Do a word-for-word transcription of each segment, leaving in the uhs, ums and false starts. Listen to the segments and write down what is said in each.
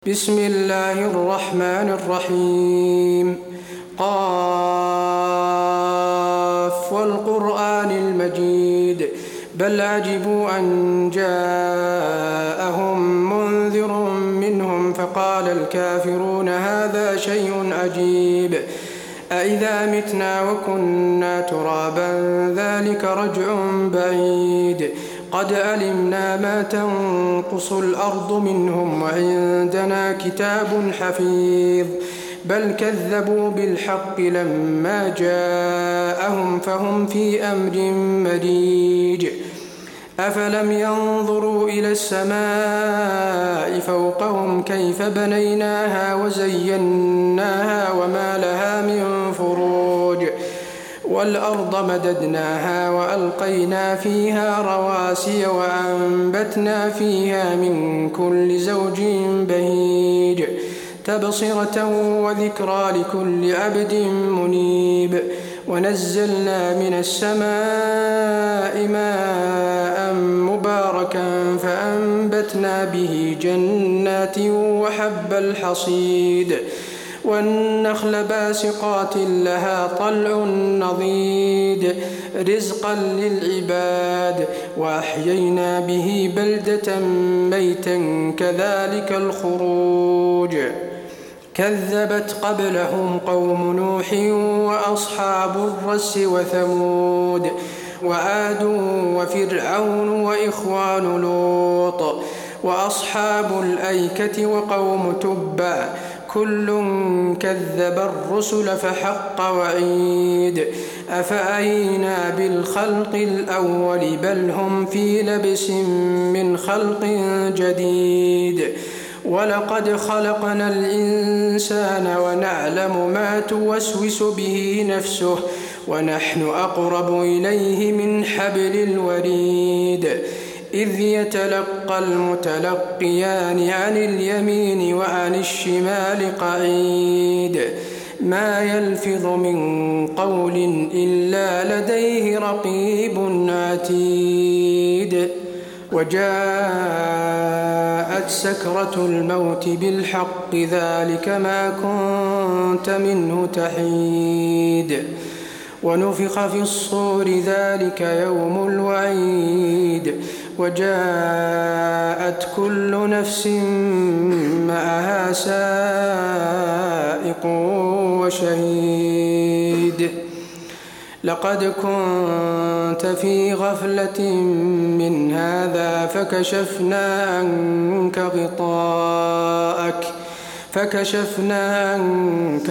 بسم الله الرحمن الرحيم. قاف والقرآن المجيد بل عجبوا أن جاءهم منذر منهم فقال الكافرون هذا شيء عجيب أإذا متنا وكنا ترابا ذلك رجع بعيد قد علمنا ما تنقص الأرض منهم وعندنا كتاب حفيظ بل كذبوا بالحق لما جاءهم فهم في أمر مريج أفلم ينظروا إلى السماء فوقهم كيف بنيناها وزيناها وما لها من فروج والأرض مددناها وألقينا فيها رواسي وأنبتنا فيها من كل زوج بهيج تبصرة وذكرى لكل عبد منيب ونزلنا من السماء ماء مباركا فأنبتنا به جنات وحب الحصيد والنخل باسقات لها طلع نضيد رزقا للعباد وأحيينا به بلدة ميتا كذلك الخروج كذبت قبلهم قوم نوح وأصحاب الرس وثمود وعاد وفرعون وإخوان لوط وأصحاب الأيكة وقوم تبع كل كذب الرسل فحق وعيد أفأينا بالخلق الأول بل هم في لبس من خلق جديد ولقد خلقنا الإنسان ونعلم ما توسوس به نفسه ونحن أقرب إليه من حبل الوريد إذ يتلقى المتلقيان عن اليمين وعن الشمال قعيد ما يلفظ من قول إلا لديه رقيب عتيد وجاءت سكرة الموت بالحق ذلك ما كنت منه تحيد ونفخ في الصور ذلك يوم الوعيد وجاءت كل نفس معها سائق وشهيد لقد كنت في غفلة من هذا فكشفنا عنك غطاءك فكشفنا عنك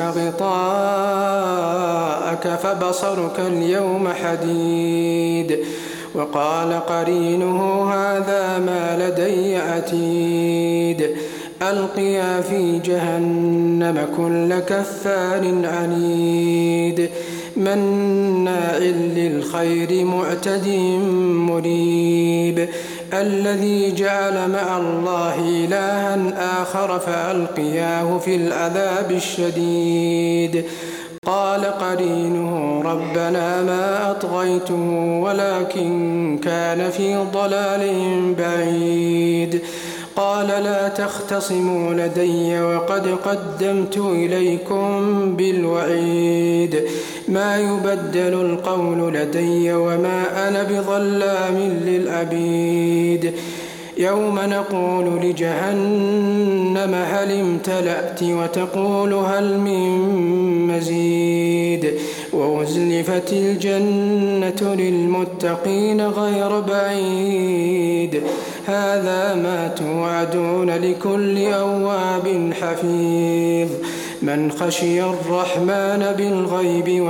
غطاءك فبصرك اليوم حديد وقال قرينه هذا ما لدي عتيد ألقيا في جهنم كل كفار عنيد مناع للخير معتد مريب الذي جعل مع الله إلها آخر فألقياه في العذاب الشديد قال قرينه ربنا ما أطغيته ولكن كان في ضلال بعيد قال لا تختصموا لدي وقد قدمت إليكم بالوعيد ما يبدل القول لدي وما أنا بظلام للعبيد يوم نقول لجهنم هل امتلأت وتقول هل من مزيد وأزلفت الجنة للمتقين غير بعيد هذا ما توعدون لكل أواب حفيظ من خشي الرحمن بالغيب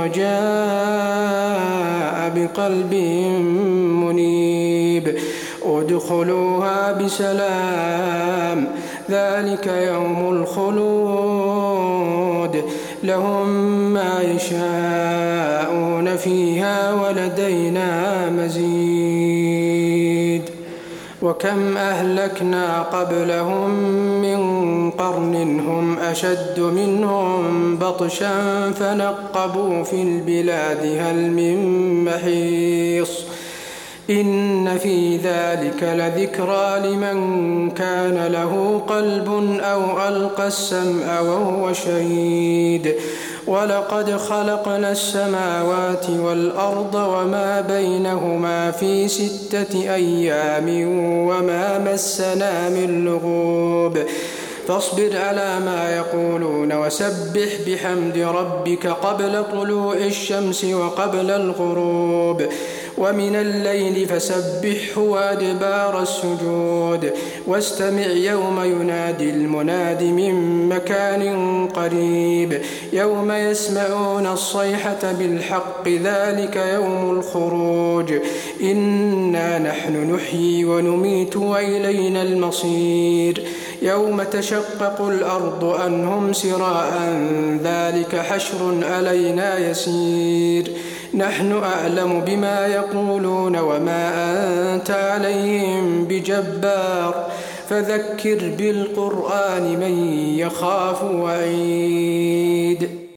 وجاء بقلب منيب ادخلوها بسلام ذلك يوم الخلود لهم ما يشاءون فيها ولدينا مزيد وكم أهلكنا قبلهم من قرن هم أشد منهم بطشا فنقبوا في البلاد هل من محيص إن في ذلك لذكرى لمن كان له قلب أو ألقى السمع وهو شهيد ولقد خلقنا السماوات والأرض وما بينهما في ستة أيام وما مسنا من لغوب فاصبر على ما يقولون وسبح بحمد ربك قبل طلوع الشمس وقبل الغروب ومن الليل فسبحه وأدبار السجود واستمع يوم ينادي المناد من مكان قريب يوم يسمعون الصيحة بالحق ذلك يوم الخروج إنا نحن نحيي ونميت وإلينا المصير يوم تشقق الأرض عنهم سراء ذلك حشر علينا يسير نحن أعلم بما يقولون وما أنت عليهم بجبار فذكر بالقرآن من يخاف وعيد.